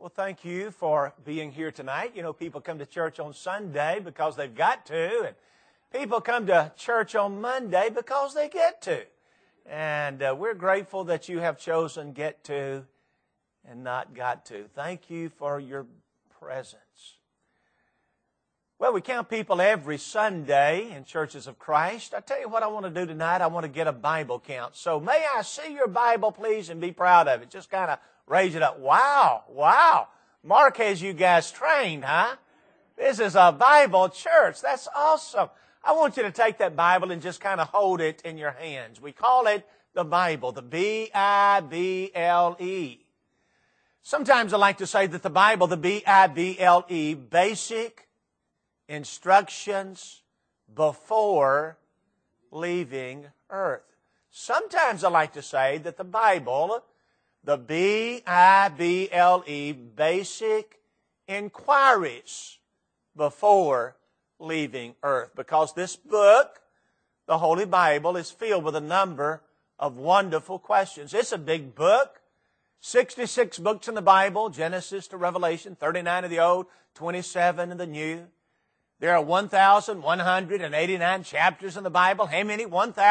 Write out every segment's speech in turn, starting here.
Well, thank you for being here tonight. You know, people come to church on Sunday because they've got to, and people come to church on Monday because they get to. And we're grateful that you have chosen get to and not got to. Thank you for your presence. Well, we count people every Sunday in Churches of Christ. I tell you what I want to do tonight. I want to get a Bible count. So may I see your Bible, please, and be proud of it. Just kind of raise it up. Wow. Mark has you guys trained, huh? This is a Bible church. That's awesome. I want you to take that Bible and just kind of hold it in your hands. We call it the Bible, the B-I-B-L-E. Sometimes I like to say that the Bible, the B-I-B-L-E, basic instructions before leaving earth. Sometimes I like to say that the Bible, the B-I-B-L-E, basic inquiries before leaving earth. Because this book, the Holy Bible, is filled with a number of wonderful questions. It's a big book. 66 books in the Bible, Genesis to Revelation, 39 of the Old, 27 in the New. There are 1,189 chapters in the Bible. How many?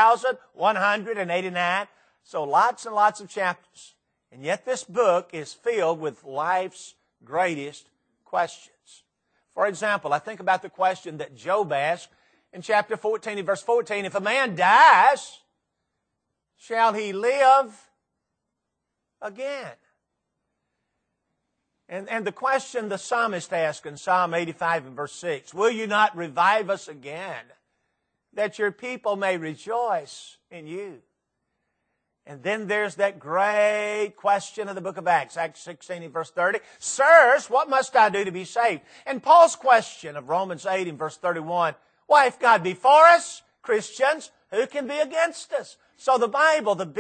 1,189. So lots and lots of chapters. And yet this book is filled with life's greatest questions. For example, I think about the question that Job asked in chapter 14 and verse 14. If a man dies, shall he live again? And the question the psalmist asked in Psalm 85 and verse 6, will you not revive us again, that your people may rejoice in you? And then there's that great question of the book of Acts, Acts 16 and verse 30. Sirs, what must I do to be saved? And Paul's question of Romans 8 and verse 31. Why, if God be for us, Christians, who can be against us? So the Bible, the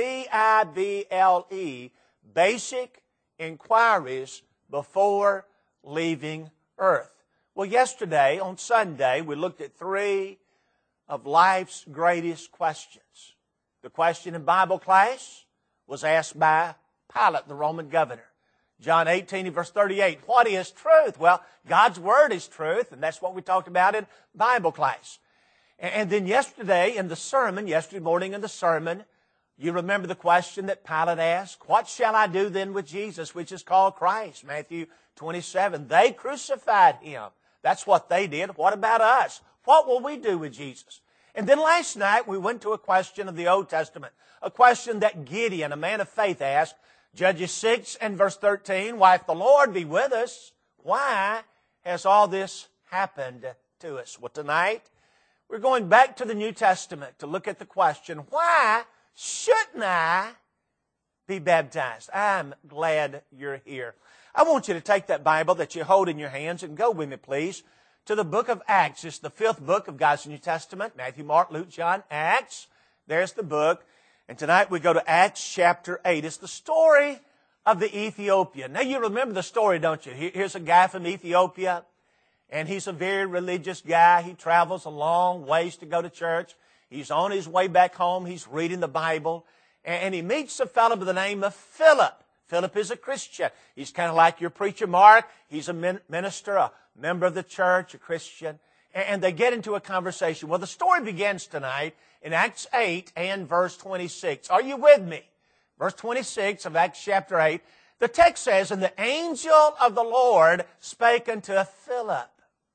B-I-B-L-E, basic inquiries before leaving earth. Well, yesterday, on Sunday, we looked at three of life's greatest questions. The question in Bible class was asked by Pilate, the Roman governor. John 18 verse 38, what is truth? Well, God's Word is truth, and that's what we talked about in Bible class. And then yesterday morning in the sermon, you remember the question that Pilate asked, what shall I do then with Jesus, which is called Christ? Matthew 27, they crucified Him. That's what they did. What about us? What will we do with Jesus? And then last night we went to a question of the Old Testament, a question that Gideon, a man of faith, asked, Judges 6 and verse 13, why, if the Lord be with us, why has all this happened to us? Well, tonight we're going back to the New Testament to look at the question, why shouldn't I be baptized? I'm glad you're here. I want you to take that Bible that you hold in your hands and go with me, please, to the book of Acts. It's the fifth book of God's New Testament. Matthew, Mark, Luke, John, Acts. There's the book. And tonight we go to Acts chapter 8. It's the story of the Ethiopian. Now you remember the story, don't you? Here's a guy from Ethiopia, and he's a very religious guy. He travels a long ways to go to church. He's on his way back home. He's reading the Bible, and he meets a fellow by the name of Philip. Philip is a Christian. He's kind of like your preacher, Mark. He's a minister, a member of the church, a Christian. And they get into a conversation. Well, the story begins tonight in Acts 8 and verse 26. Are you with me? Verse 26 of Acts chapter 8. The text says, and the angel of the Lord spake unto Philip.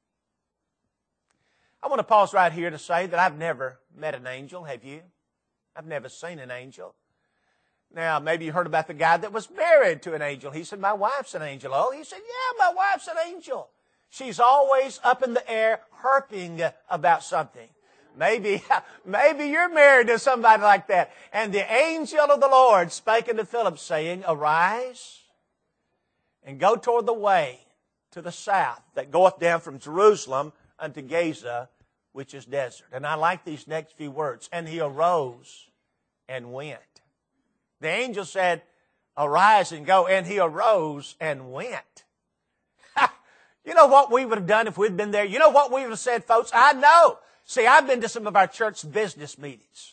I want to pause right here to say that I've never met an angel. Have you? I've never seen an angel. Now, maybe you heard about the guy that was married to an angel. He said, my wife's an angel. Oh, he said, yeah, my wife's an angel. She's always up in the air harping about something. Maybe you're married to somebody like that. And the angel of the Lord spake unto Philip, saying, arise and go toward the way to the south that goeth down from Jerusalem unto Gaza, which is desert. And I like these next few words. And he arose and went. The angel said, arise and go. And he arose and went. You know what we would have done if we'd been there? You know what we would have said, folks? I know. See, I've been to some of our church business meetings.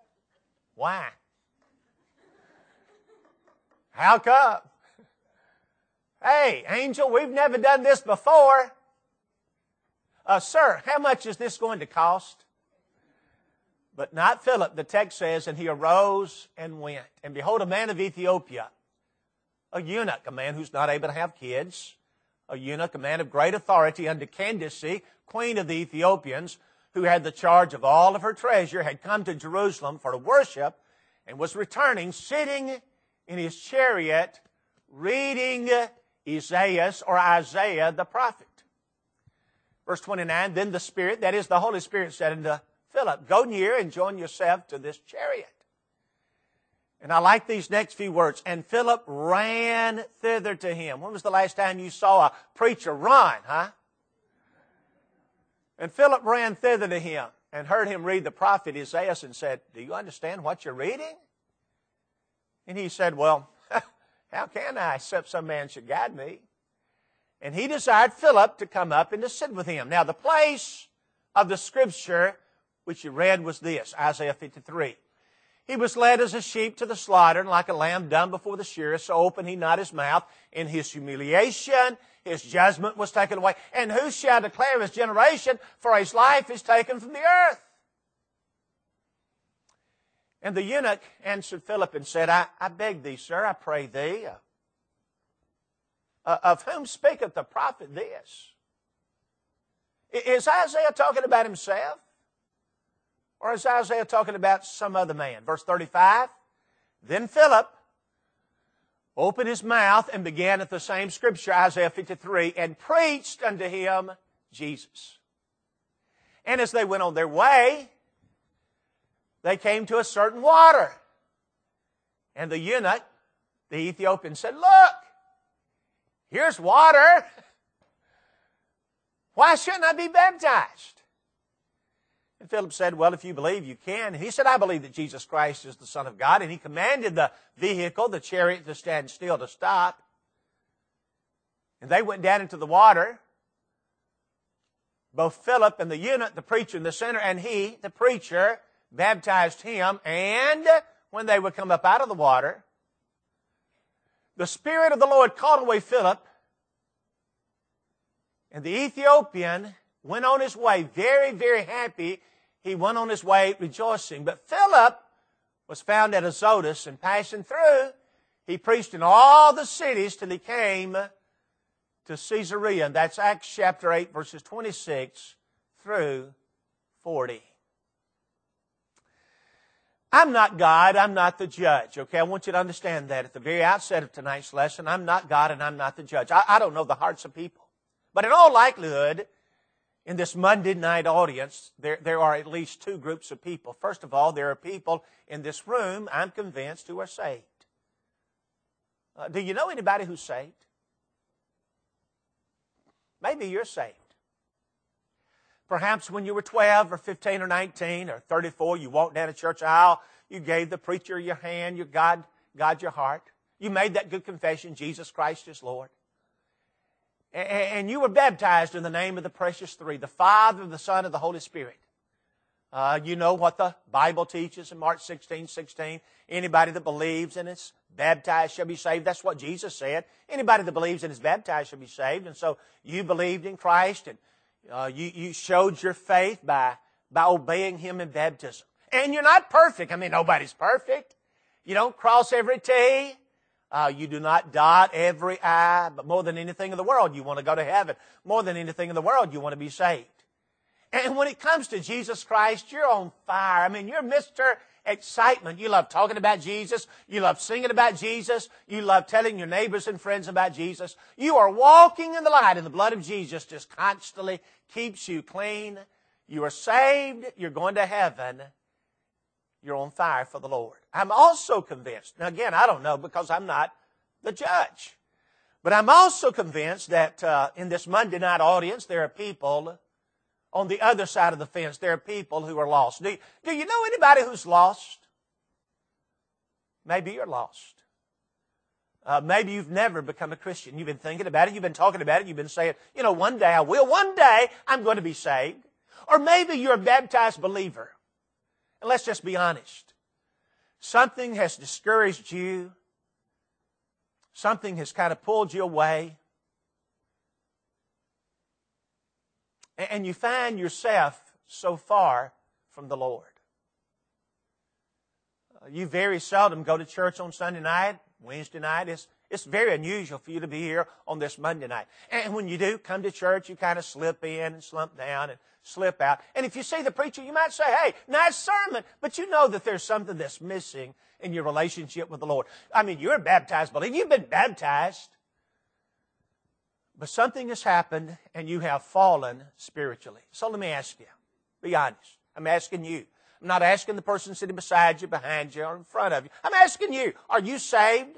Why? How come? Hey, angel, we've never done this before. Sir, how much is this going to cost? But not Philip, the text says, and he arose and went. And behold, a man of Ethiopia, a eunuch, a man who's not able to have kids, a eunuch, a man of great authority under Candace, queen of the Ethiopians, who had the charge of all of her treasure, had come to Jerusalem for to worship, and was returning, sitting in his chariot, reading Isaiah the prophet. Verse 29, then the Spirit, that is the Holy Spirit, said unto Philip, go near and join yourself to this chariot. And I like these next few words. And Philip ran thither to him. When was the last time you saw a preacher run, huh? And Philip ran thither to him and heard him read the prophet Isaiah and said, do you understand what you're reading? And he said, well, how can I, except some man should guide me? And he desired Philip to come up and to sit with him. Now the place of the scripture which you read was this, Isaiah 53. He was led as a sheep to the slaughter, and like a lamb dumb before the shearer, so opened he not his mouth. In his humiliation, his judgment was taken away. And who shall declare his generation? For his life is taken from the earth. And the eunuch answered Philip and said, I beg thee, sir, I pray thee, of whom speaketh the prophet this? Is Isaiah talking about himself? Or is Isaiah talking about some other man? Verse 35, then Philip opened his mouth and began at the same scripture, Isaiah 53, and preached unto him Jesus. And as they went on their way, they came to a certain water. And the eunuch, the Ethiopian, said, look, here's water. Why shouldn't I be baptized? And Philip said, well, if you believe, you can. And he said, I believe that Jesus Christ is the Son of God. And he commanded the vehicle, the chariot, to stand still, to stop. And they went down into the water. Both Philip and the eunuch, the preacher and the sinner, and he, the preacher, baptized him. And when they would come up out of the water, the Spirit of the Lord called away Philip. And the Ethiopian went on his way very, very happy. He went on his way rejoicing. But Philip was found at Azotus, and passing through, he preached in all the cities till he came to Caesarea. And that's Acts chapter 8, verses 26 through 40. I'm not God. I'm not the judge. Okay, I want you to understand that at the very outset of tonight's lesson. I'm not God and I'm not the judge. I don't know the hearts of people. But in all likelihood, in this Monday night audience, there are at least two groups of people. First of all, there are people in this room, I'm convinced, who are saved. Do you know anybody who's saved? Maybe you're saved. Perhaps when you were 12 or 15 or 19 or 34, you walked down a church aisle, you gave the preacher your hand, you God your heart. You made that good confession, Jesus Christ is Lord. And you were baptized in the name of the precious three, the Father, the Son, and the Holy Spirit. You know what the Bible teaches in Mark 16:16. Anybody that believes and is baptized shall be saved. That's what Jesus said. Anybody that believes and is baptized shall be saved. And so you believed in Christ, and you showed your faith by obeying Him in baptism. And you're not perfect. I mean, nobody's perfect. You don't cross every T. You do not dot every I, but more than anything in the world, you want to go to heaven. More than anything in the world, you want to be saved. And when it comes to Jesus Christ, you're on fire. I mean, you're Mr. Excitement. You love talking about Jesus. You love singing about Jesus. You love telling your neighbors and friends about Jesus. You are walking in the light, and the blood of Jesus just constantly keeps you clean. You are saved. You're going to heaven. You're on fire for the Lord. I'm also convinced, now again, I don't know because I'm not the judge, but I'm also convinced that in this Monday night audience, there are people on the other side of the fence. There are people who are lost. Do you know anybody who's lost? Maybe you're lost. Maybe you've never become a Christian. You've been thinking about it. You've been talking about it. You've been saying, one day I will. One day I'm going to be saved. Or maybe you're a baptized believer. And let's just be honest. Something has discouraged you. Something has kind of pulled you away. And you find yourself so far from the Lord. You very seldom go to church on Sunday night, Wednesday night. It's very unusual for you to be here on this Monday night. And when you do come to church, you kind of slip in and slump down and slip out. And if you see the preacher, you might say, hey, nice sermon. But you know that there's something that's missing in your relationship with the Lord. I mean, you're a baptized believer. You've been baptized. But something has happened and you have fallen spiritually. So let me ask you, be honest. I'm asking you. I'm not asking the person sitting beside you, behind you, or in front of you. I'm asking you, are you saved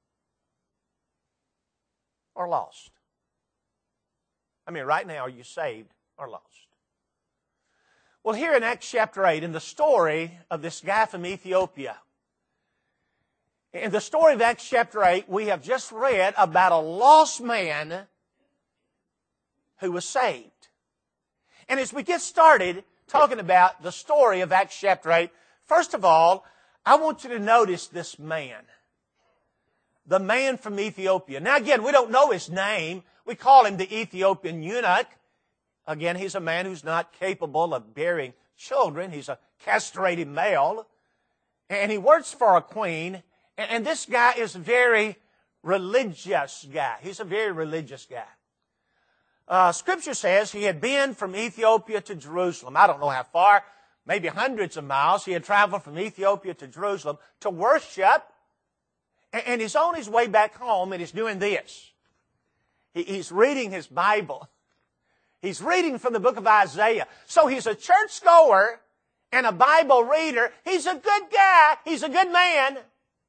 or lost? I mean, right now, are you saved or lost? Well, here in Acts chapter 8, in the story of this guy from Ethiopia, in the story of Acts chapter 8, we have just read about a lost man who was saved. And as we get started talking about the story of Acts chapter 8, first of all, I want you to notice this man. The man from Ethiopia. Now again, we don't know his name. We call him the Ethiopian eunuch. Again, he's a man who's not capable of bearing children. He's a castrated male. And he works for a queen. And this guy is a very religious guy. He's a very religious guy. Scripture says he had been from Ethiopia to Jerusalem. I don't know how far, maybe hundreds of miles. He had traveled from Ethiopia to Jerusalem to worship. And he's on his way back home and he's doing this. He's reading his Bible. He's reading from the book of Isaiah. So he's a churchgoer and a Bible reader. He's a good guy. He's a good man.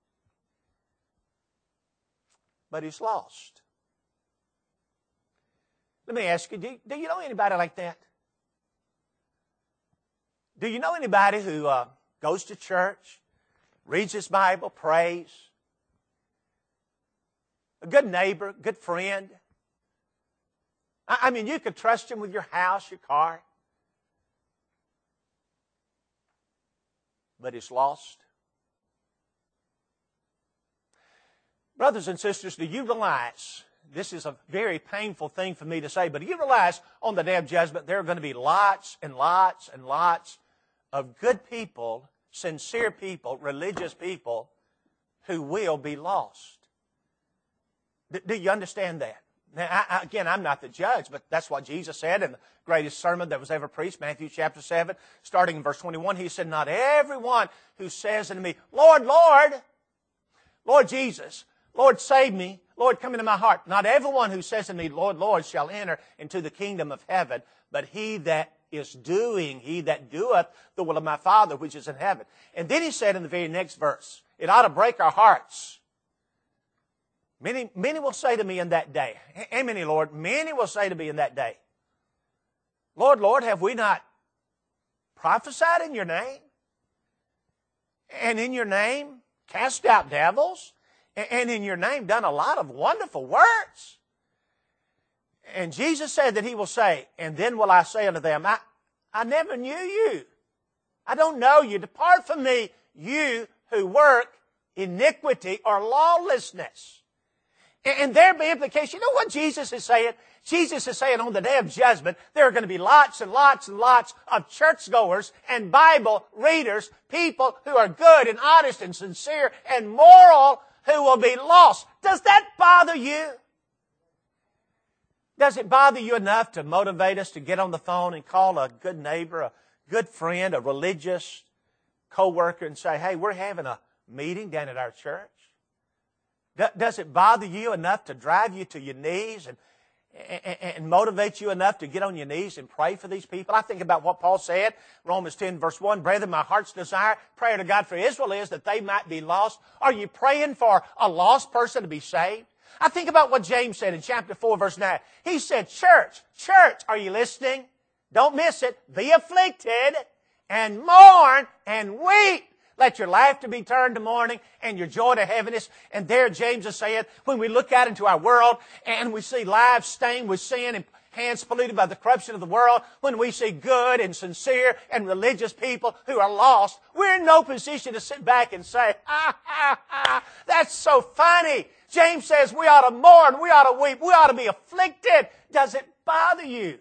But he's lost. Let me ask you, do you know anybody like that? Do you know anybody who goes to church, reads his Bible, prays? A good neighbor, good friend? I mean, you could trust him with your house, your car. But he's lost. Brothers and sisters, do you realize, this is a very painful thing for me to say, but do you realize on the day of judgment there are going to be lots and lots and lots of good people, sincere people, religious people who will be lost? Do you understand that? Now, again, I'm not the judge, but that's what Jesus said in the greatest sermon that was ever preached, Matthew chapter 7, starting in verse 21. He said, not everyone who says unto me, Lord, Lord, Lord Jesus, Lord, save me, Lord, come into my heart. Not everyone who says unto me, Lord, Lord, shall enter into the kingdom of heaven, but he that doeth the will of my Father which is in heaven. And then he said in the very next verse, it ought to break our hearts. Many will say to me in that day, how many, Lord? Many will say to me in that day, Lord, Lord, have we not prophesied in your name? And in your name cast out devils? And in your name done a lot of wonderful works? And Jesus said that he will say, and then will I say unto them, I never knew you. I don't know you. Depart from me, you who work iniquity or lawlessness. And there be implication. You know what Jesus is saying? Jesus is saying on the day of judgment, there are going to be lots and lots and lots of churchgoers and Bible readers, people who are good and honest and sincere and moral, who will be lost. Does that bother you? Does it bother you enough to motivate us to get on the phone and call a good neighbor, a good friend, a religious co-worker and say, hey, we're having a meeting down at our church? Does it bother you enough to drive you to your knees and motivate you enough to get on your knees and pray for these people? I think about what Paul said, Romans 10 verse 1, brethren, my heart's desire, prayer to God for Israel is that they might be lost. Are you praying for a lost person to be saved? I think about what James said in chapter 4 verse 9. He said, church, are you listening? Don't miss it. Be afflicted and mourn and weep. Let your laughter be turned to mourning and your joy to heaviness. And there James is saying, when we look out into our world and we see lives stained with sin and hands polluted by the corruption of the world, when we see good and sincere and religious people who are lost, we're in no position to sit back and say, that's so funny. James says we ought to mourn, we ought to weep, we ought to be afflicted. Does it bother you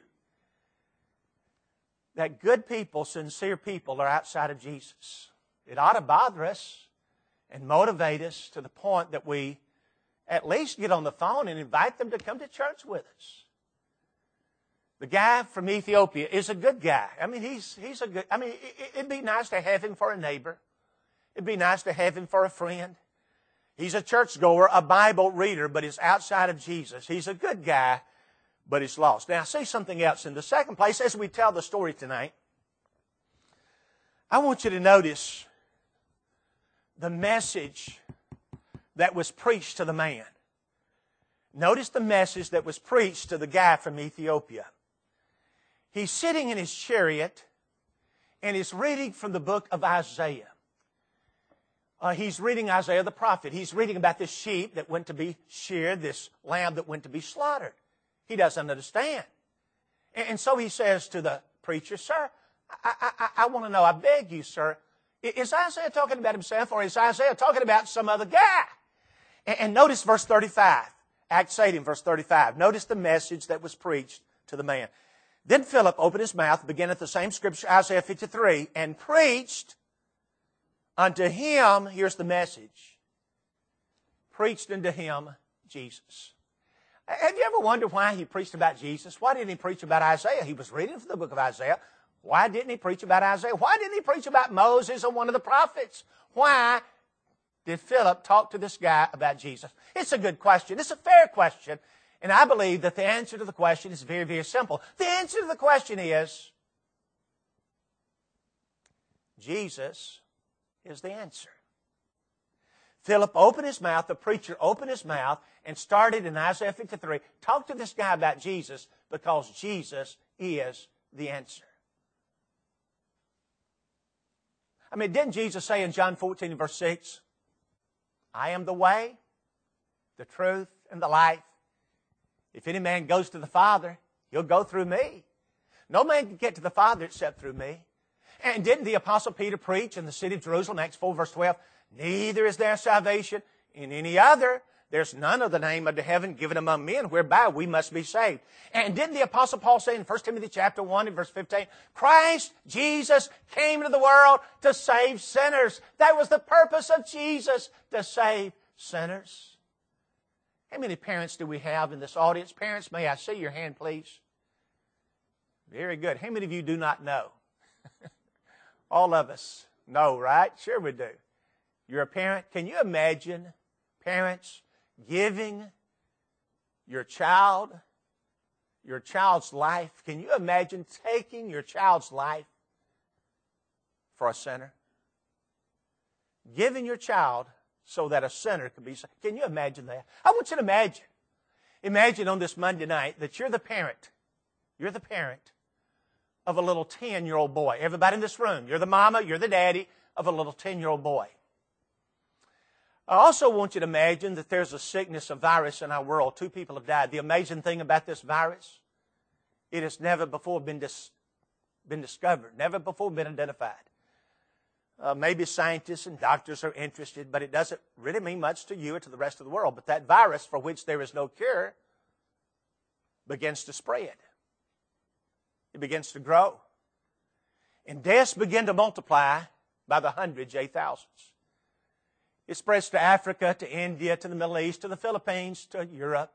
that good people, sincere people, are outside of Jesus? It ought to bother us and motivate us to the point that we at least get on the phone and invite them to come to church with us. The guy from Ethiopia is a good guy. I mean, he's a good, it'd be nice to have him for a neighbor. It'd be nice to have him for a friend. He's a churchgoer, a Bible reader, but he's outside of Jesus. He's a good guy, but he's lost. Now, say something else. In the second place, as we tell the story tonight, I want you to notice the message that was preached to the man. Notice the message that was preached to the guy from Ethiopia. He's sitting in his chariot, and he's reading from the book of Isaiah. He's reading Isaiah the prophet. He's reading about this sheep that went to be sheared, this lamb that went to be slaughtered. He doesn't understand. And so he says to the preacher, "Sir, I want to know, I beg you, sir, is Isaiah talking about himself, or is Isaiah talking about some other guy?" And notice verse 35. Acts 8 in verse 35. Notice the message that was preached to the man. Then Philip opened his mouth, began at the same scripture, Isaiah 53, and preached unto him, here's the message, preached unto him Jesus. Have you ever wondered why he preached about Jesus? Why didn't he preach about Isaiah? He was reading from the book of Isaiah. Why didn't he preach about Isaiah? Why didn't he preach about Moses or one of the prophets? Why did Philip talk to this guy about Jesus? It's a good question. It's a fair question. And I believe that the answer to the question is very, very simple. The answer to the question is Jesus is the answer. Philip opened his mouth, the preacher opened his mouth, and started in Isaiah 53, talk to this guy about Jesus because Jesus is the answer. I mean, didn't Jesus say in John 14 and verse 6, I am the way, the truth, and the life. If any man goes to the Father, he'll go through me. No man can get to the Father except through me. And didn't the Apostle Peter preach in the city of Jerusalem, Acts 4 verse 12, neither is there salvation in any other. There's none of the name under heaven given among men whereby we must be saved. And didn't the Apostle Paul say in 1 Timothy chapter 1 and verse 15, Christ Jesus came into the world to save sinners. That was the purpose of Jesus, to save sinners. How many parents do we have in this audience? Parents, may I see your hand, please? Very good. How many of you do not know? All of us know, right? Sure we do. You're a parent. Can you imagine parents giving your child's life? Can you imagine taking your child's life for a sinner? Giving your child so that a sinner could be saved. Can you imagine that? I want you to imagine. Imagine on this Monday night that you're the parent. You're the parent of a little 10-year-old boy. Everybody in this room, you're the mama, you're the daddy of a little 10-year-old boy. I also want you to imagine that there's a sickness, a virus in our world. 2 people have died. The amazing thing about this virus, it has never before been discovered, never before been identified. Maybe scientists and doctors are interested, but it doesn't really mean much to you or to the rest of the world. But that virus, for which there is no cure, begins to spread. It begins to grow. And deaths begin to multiply by the hundreds, thousands. It spreads to Africa, to India, to the Middle East, to the Philippines, to Europe.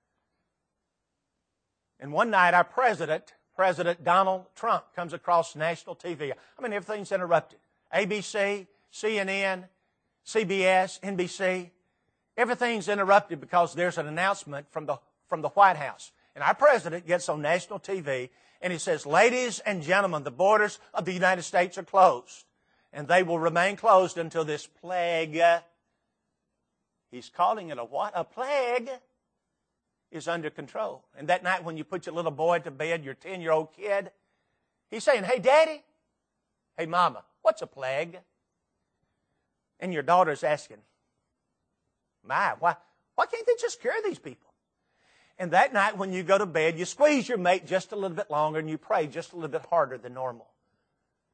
And one night our President Donald Trump, comes across national TV. I mean, everything's interrupted. ABC, CNN, CBS, NBC. Everything's interrupted because there's an announcement from the White House. And our President gets on national TV and he says, ladies and gentlemen, the borders of the United States are closed. And they will remain closed until this plague, he's calling it a what? A plague, is under control. And that night when you put your little boy to bed, your 10-year-old kid, he's saying, hey, Daddy, hey, Mama, what's a plague? And your daughter's asking, why can't they just cure these people? And that night when you go to bed, you squeeze your mate just a little bit longer and you pray just a little bit harder than normal.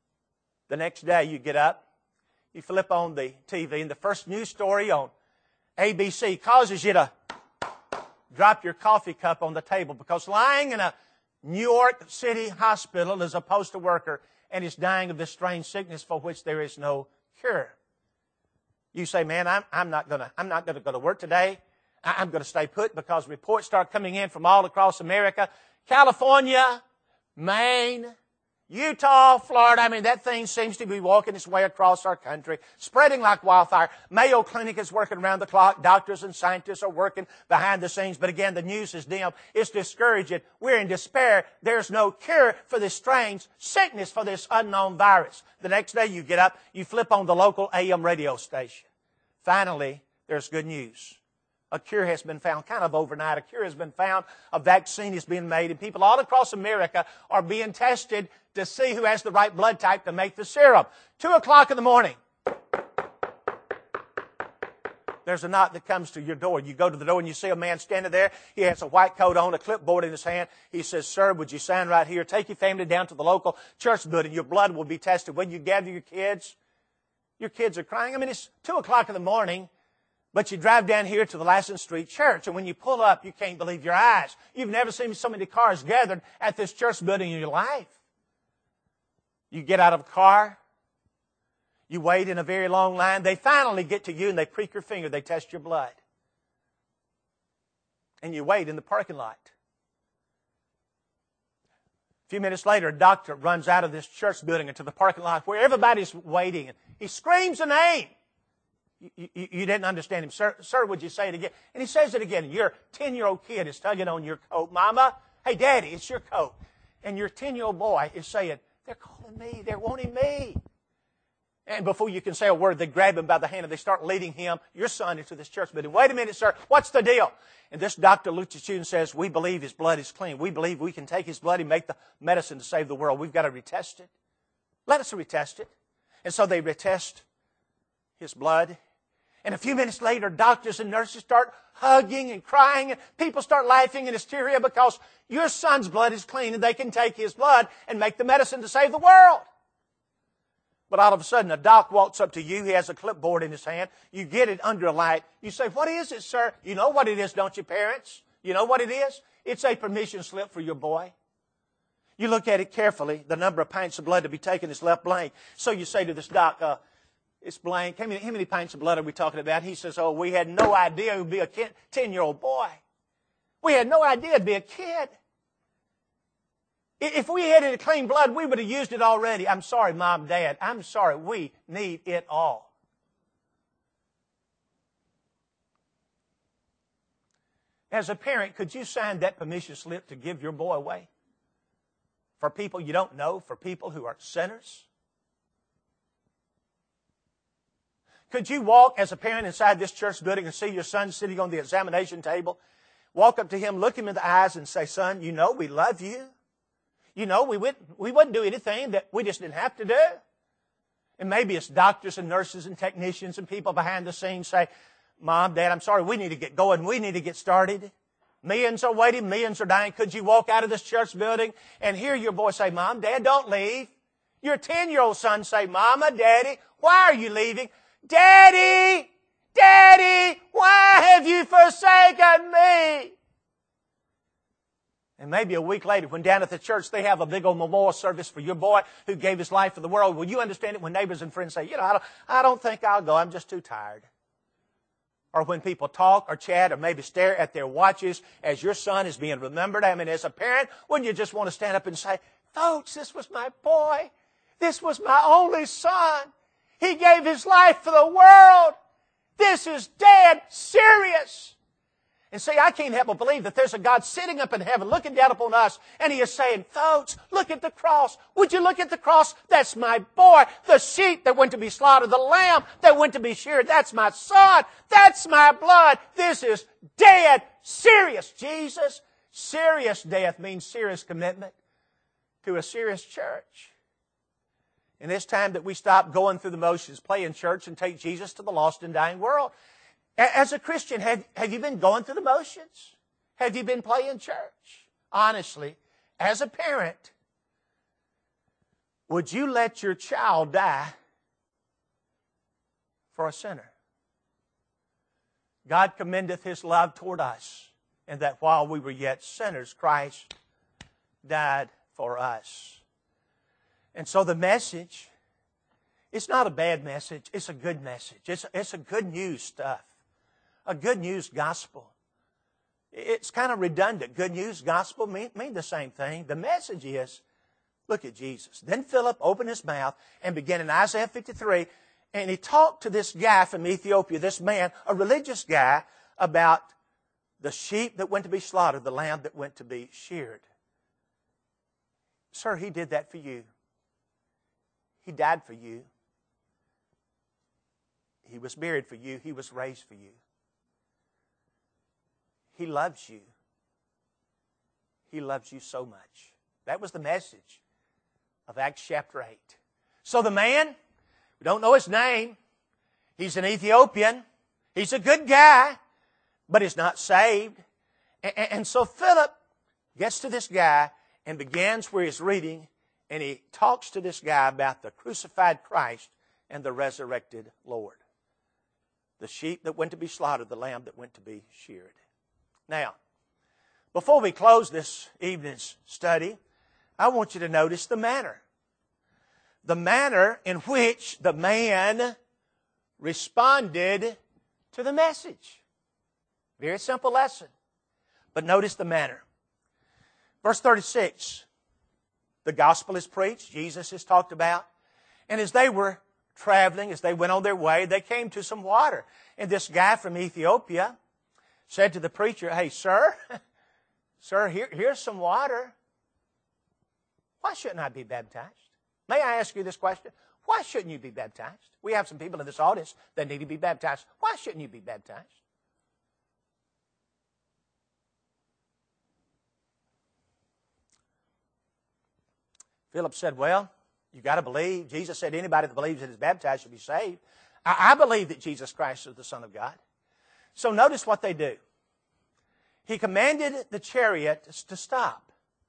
The next day you get up, you flip on the TV, and the first news story on ABC causes you to drop your coffee cup on the table because lying in a New York City hospital is a postal worker and is dying of this strange sickness for which there is no cure. You say, man, I'm not going to go to work today. I'm going to stay put because reports start coming in from all across America. California, Maine, Utah, Florida. I mean, that thing seems to be walking its way across our country, spreading like wildfire. Mayo Clinic is working around the clock. Doctors and scientists are working behind the scenes. But again, the news is dim. It's discouraging. We're in despair. There's no cure for this strange sickness, for this unknown virus. The next day you get up, you flip on the local AM radio station. Finally, there's good news. A cure has been found, kind of overnight. A cure has been found. A vaccine is being made. And people all across America are being tested to see who has the right blood type to make the serum. 2 o'clock in the morning. There's a knock that comes to your door. You go to the door and you see a man standing there. He has a white coat on, a clipboard in his hand. He says, sir, would you sign right here? Take your family down to the local church building. Your blood will be tested. When you gather your kids are crying. I mean, it's 2 o'clock in the morning. But you drive down here to the Lassen Street Church, and when you pull up, you can't believe your eyes. You've never seen so many cars gathered at this church building in your life. You get out of the car. You wait in a very long line. They finally get to you, and they prick your finger. They test your blood. And you wait in the parking lot. A few minutes later, a doctor runs out of this church building into the parking lot where everybody's waiting. And he screams a name. You didn't understand him. Sir, would you say it again? And he says it again. Your 10-year-old kid is tugging on your coat. Mama, hey, Daddy, it's your coat. And your 10-year-old boy is saying, they're calling me. They're wanting me. And before you can say a word, they grab him by the hand and they start leading him, your son, into this church building. Wait a minute, sir. What's the deal? And this doctor looks at you and says, we believe his blood is clean. We believe we can take his blood and make the medicine to save the world. We've got to retest it. Let us retest it. And so they retest his blood. And a few minutes later, doctors and nurses start hugging and crying, and people start laughing in hysteria because your son's blood is clean and they can take his blood and make the medicine to save the world. But all of a sudden, a doc walks up to you. He has a clipboard in his hand. You get it under a light. You say, what is it, sir? You know what it is, don't you, parents? You know what it is? It's a permission slip for your boy. You look at it carefully. The number of pints of blood to be taken is left blank. So you say to this doc, it's blank. How many pints of blood are we talking about? He says, oh, we had no idea it would be a 10-year-old boy. We had no idea it would be a kid. If we had any clean blood, we would have used it already. I'm sorry, Mom, Dad. I'm sorry. We need it all. As a parent, could you sign that permission slip to give your boy away? For people you don't know, for people who are sinners? Could you walk as a parent inside this church building and see your son sitting on the examination table, walk up to him, look him in the eyes and say, son, you know we love you. You know we wouldn't do anything that we just didn't have to do. And maybe it's doctors and nurses and technicians and people behind the scenes say, Mom, Dad, I'm sorry, we need to get going. We need to get started. Millions are waiting. Millions are dying. Could you walk out of this church building and hear your boy say, Mom, Dad, don't leave. Your 10-year-old son say, Mama, Daddy, why are you leaving? Daddy, Daddy, why have you forsaken me? And maybe a week later, when down at the church they have a big old memorial service for your boy who gave his life for the world, will you understand it when neighbors and friends say, I don't think I'll go. I'm just too tired. Or when people talk or chat or maybe stare at their watches as your son is being remembered. I mean, as a parent, wouldn't you just want to stand up and say, folks, this was my boy. This was my only son. He gave his life for the world. This is dead serious. And see, I can't help but believe that there's a God sitting up in heaven looking down upon us, and He is saying, folks, look at the cross. Would you look at the cross? That's my boy. The sheep that went to be slaughtered, the lamb that went to be sheared. That's my son. That's my blood. This is dead serious. Jesus, serious death means serious commitment to a serious church. And it's time that we stop going through the motions, playing church, and take Jesus to the lost and dying world. As a Christian, have you been going through the motions? Have you been playing church? Honestly, as a parent, would you let your child die for a sinner? God commendeth His love toward us, and that while we were yet sinners, Christ died for us. And so the message, it's not a bad message, it's a good message. It's a good news stuff, a good news gospel. It's kind of redundant. Good news, gospel mean the same thing. The message is, look at Jesus. Then Philip opened his mouth and began in Isaiah 53, and he talked to this guy from Ethiopia, this man, a religious guy, about the sheep that went to be slaughtered, the lamb that went to be sheared. Sir, He did that for you. He died for you. He was buried for you. He was raised for you. He loves you. He loves you so much. That was the message of Acts chapter 8. So the man, we don't know his name. He's an Ethiopian. He's a good guy, but he's not saved. And so Philip gets to this guy and begins where he's reading, and he talks to this guy about the crucified Christ and the resurrected Lord. The sheep that went to be slaughtered, the lamb that went to be sheared. Now, before we close this evening's study, I want you to notice the manner. The manner in which the man responded to the message. Very simple lesson. But notice the manner. Verse 36, the gospel is preached, Jesus is talked about, and as they were traveling, as they went on their way, they came to some water. And this guy from Ethiopia said to the preacher, "Hey, sir, here's some water. Why shouldn't I be baptized?" May I ask you this question? Why shouldn't you be baptized? We have some people in this audience that need to be baptized. Why shouldn't you be baptized? Philip said, well, you got to believe. Jesus said anybody that believes and is baptized should be saved. I believe that Jesus Christ is the Son of God. So notice what they do. He commanded the chariot to stop.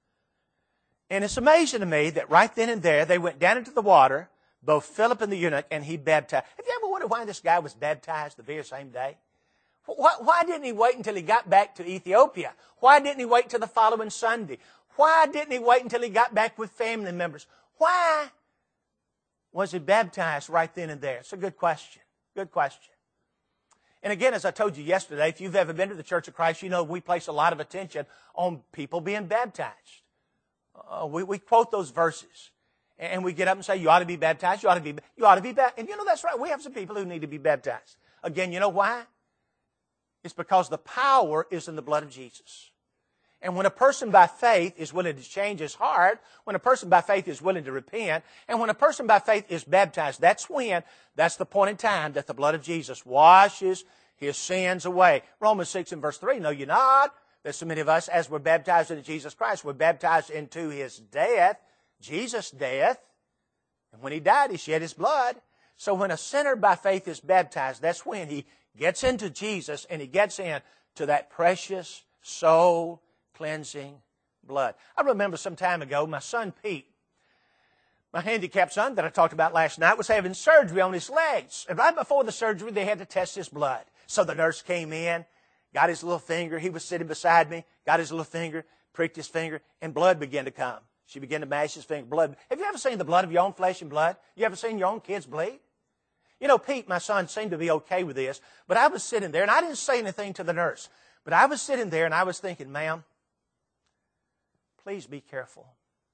And it's amazing to me that right then and there, they went down into the water, both Philip and the eunuch, and he baptized. Have you ever wondered why this guy was baptized the very same day? Why didn't he wait until he got back to Ethiopia? Why didn't he wait till the following Sunday? Why didn't he wait until he got back with family members? Why was he baptized right then and there? It's a good question. Good question. And again, as I told you yesterday, if you've ever been to the Church of Christ, you know we place a lot of attention on people being baptized. We quote those verses. And we get up and say, you ought to be baptized, you ought to be baptized. And you know, that's right. We have some people who need to be baptized. Again, you know why? It's because the power is in the blood of Jesus. And when a person by faith is willing to change his heart, when a person by faith is willing to repent, and when a person by faith is baptized, that's the point in time that the blood of Jesus washes his sins away. Romans 6 and verse 3, know you not that so many of us, as we're baptized into Jesus Christ, we're baptized into His death, Jesus' death. And when He died, He shed His blood. So when a sinner by faith is baptized, that's when he gets into Jesus and he gets into that precious soul cleansing blood. I remember some time ago, my son Pete, my handicapped son that I talked about last night, was having surgery on his legs. And right before the surgery, they had to test his blood. So the nurse came in, got his little finger. He was sitting beside me, got his little finger, pricked his finger, and blood began to come. She began to mash his finger. Blood. Have you ever seen the blood of your own flesh and blood? You ever seen your own kids bleed? You know, Pete, my son, seemed to be okay with this, but I was sitting there, and I didn't say anything to the nurse. But I was sitting there, and I was thinking, ma'am, please be careful.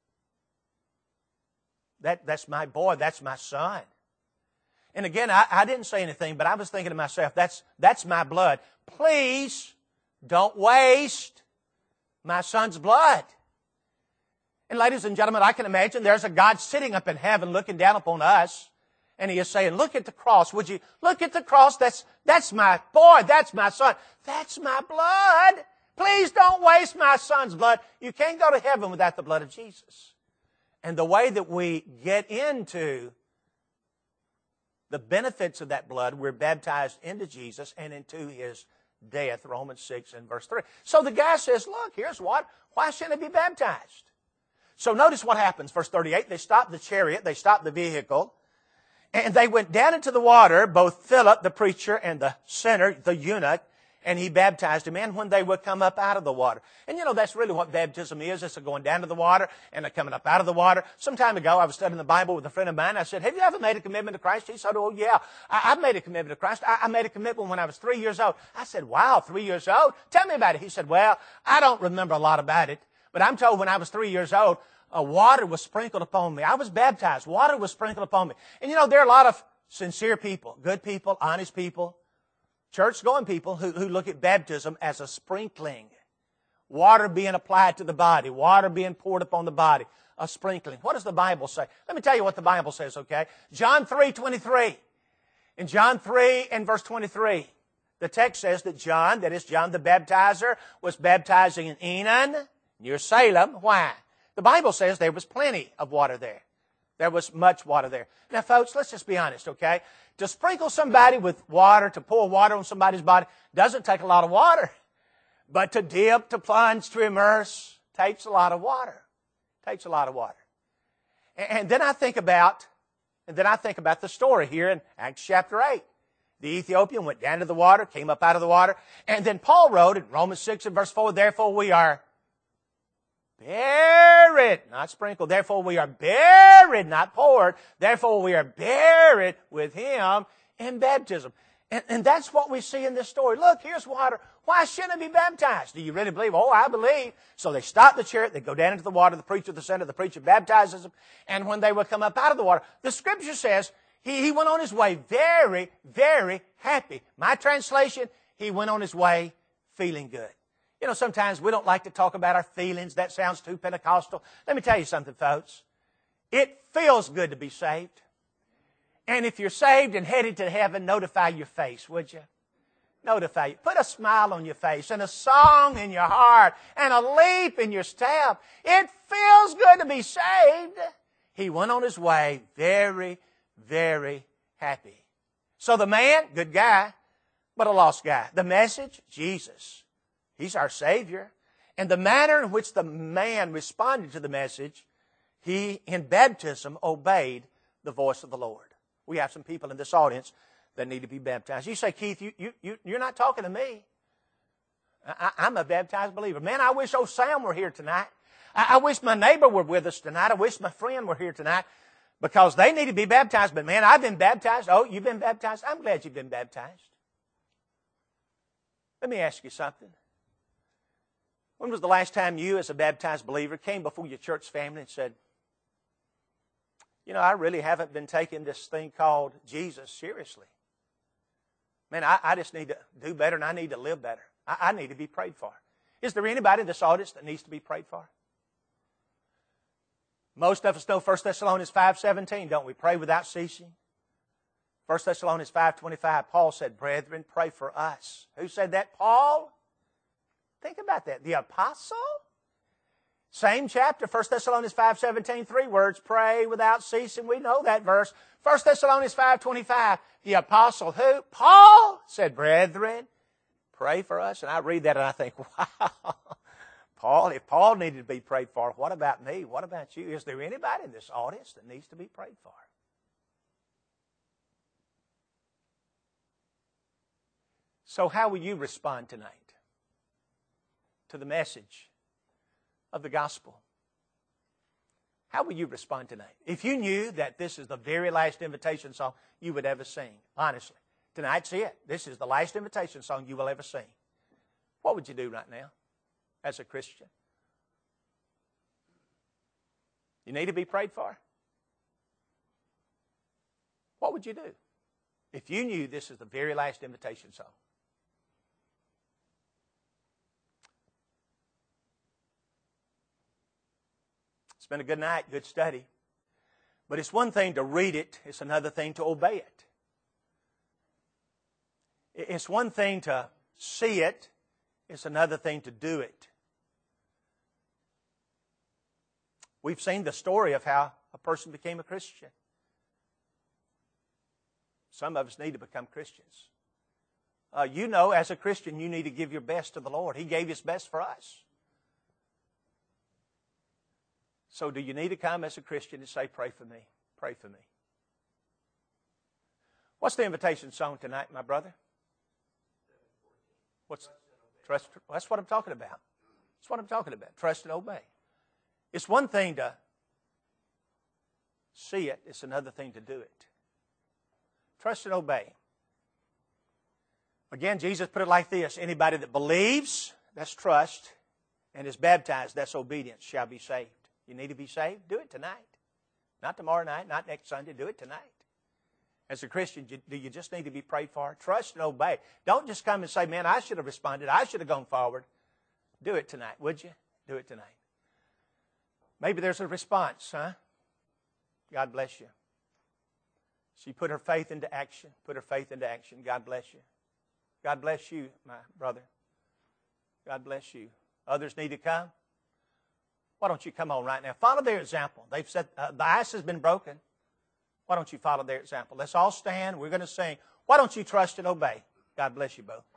That's my boy. That's my son. And again, I didn't say anything, but I was thinking to myself, that's my blood. Please don't waste my son's blood. And ladies and gentlemen, I can imagine there's a God sitting up in heaven looking down upon us, and He is saying, look at the cross. Would you look at the cross? That's my boy. That's my son. That's my blood. Please don't waste my son's blood. You can't go to heaven without the blood of Jesus. And the way that we get into the benefits of that blood, we're baptized into Jesus and into His death, Romans 6 and verse 3. So the guy says, look, here's what. Why shouldn't I be baptized? So notice what happens. Verse 38, they stopped the chariot, they stopped the vehicle, and they went down into the water, both Philip, the preacher, and the sinner, the eunuch, And he baptized him, and when they would come up out of the water. And you know, that's really what baptism is. It's a going down to the water and a coming up out of the water. Some time ago, I was studying the Bible with a friend of mine. I said, have you ever made a commitment to Christ? He said, oh, yeah. I've made a commitment to Christ. I made a commitment when I was 3 years old. I said, wow, 3 years old? Tell me about it. He said, well, I don't remember a lot about it, but I'm told when I was 3 years old, water was sprinkled upon me. I was baptized. Water was sprinkled upon me. And you know, there are a lot of sincere people, good people, honest people, church-going people who look at baptism as a sprinkling. Water being applied to the body. Water being poured upon the body. A sprinkling. What does the Bible say? Let me tell you what the Bible says, okay? John 3:23. In John 3 and verse 23, the text says that John, that is John the baptizer, was baptizing in Enon, near Salem. Why? The Bible says there was plenty of water there. There was much water there. Now, folks, let's just be honest, okay? To sprinkle somebody with water, to pour water on somebody's body, doesn't take a lot of water. But to dip, to plunge, to immerse, takes a lot of water. Takes a lot of water. And then I think about the story here in Acts chapter 8. The Ethiopian went down to the water, came up out of the water. And then Paul wrote in Romans 6 and verse 4, therefore we are buried, not sprinkled. Therefore we are buried, not poured. Therefore we are buried with Him in baptism. And that's what we see in this story. Look, here's water. Why shouldn't I be baptized? Do you really believe? Oh, I believe. So they stop the chariot. They go down into the water. The preacher, the center, the preacher baptizes them. And when they would come up out of the water, the Scripture says he went on his way very, very happy. My translation, he went on his way feeling good. You know, sometimes we don't like to talk about our feelings. That sounds too Pentecostal. Let me tell you something, folks. It feels good to be saved. And if you're saved and headed to heaven, notify your face, would you? Notify you. Put a smile on your face and a song in your heart and a leap in your step. It feels good to be saved. He went on his way very, very happy. So the man, good guy, but a lost guy. The message, Jesus. He's our Savior. And the manner in which the man responded to the message, he, in baptism, obeyed the voice of the Lord. We have some people in this audience that need to be baptized. You say, Keith, you're not talking to me. I'm a baptized believer. Man, I wish old Sam were here tonight. I wish my neighbor were with us tonight. I wish my friend were here tonight because they need to be baptized. But man, I've been baptized. Oh, you've been baptized? I'm glad you've been baptized. Let me ask you something. When was the last time you, as a baptized believer, came before your church family and said, you know, I really haven't been taking this thing called Jesus seriously. Man, I just need to do better and I need to live better. I need to be prayed for. Is there anybody in this audience that needs to be prayed for? Most of us know 1 Thessalonians 5:17, don't we? Pray without ceasing. 1 Thessalonians 5:25, Paul said, brethren, pray for us. Who said that? Paul? Think about that. The apostle? Same chapter, 1 Thessalonians 5:17, 3 words, pray without ceasing. We know that verse. 1 Thessalonians 5:25, the apostle who? Paul said, brethren, pray for us. And I read that and I think, wow, Paul, if Paul needed to be prayed for, what about me? What about you? Is there anybody in this audience that needs to be prayed for? So how will you respond tonight to the message of the gospel? How will you respond tonight? If you knew that this is the very last invitation song you would ever sing, honestly, tonight's it. This is the last invitation song you will ever sing. What would you do right now as a Christian? You need to be prayed for? What would you do if you knew this is the very last invitation song? It's been a good night, good study. But it's one thing to read it. It's another thing to obey it. It's one thing to see it. It's another thing to do it. We've seen the story of how a person became a Christian. Some of us need to become Christians. You know, as a Christian, you need to give your best to the Lord. He gave His best for us. So do you need to come as a Christian and say, pray for me, pray for me? What's the invitation song tonight, my brother? Trust? That's what I'm talking about. That's what I'm talking about. Trust and obey. It's one thing to see it. It's another thing to do it. Trust and obey. Again, Jesus put it like this. Anybody that believes, that's trust, and is baptized, that's obedience, shall be saved. You need to be saved? Do it tonight. Not tomorrow night, not next Sunday. Do it tonight. As a Christian, do you just need to be prayed for? Trust and obey. Don't just come and say, man, I should have responded. I should have gone forward. Do it tonight, would you? Do it tonight. Maybe there's a response, huh? God bless you. She put her faith into action. Put her faith into action. God bless you. God bless you, my brother. God bless you. Others need to come. Why don't you come on right now? Follow their example. They've said the ice has been broken. Why don't you follow their example? Let's all stand. We're going to sing. Why don't you trust and obey? God bless you both.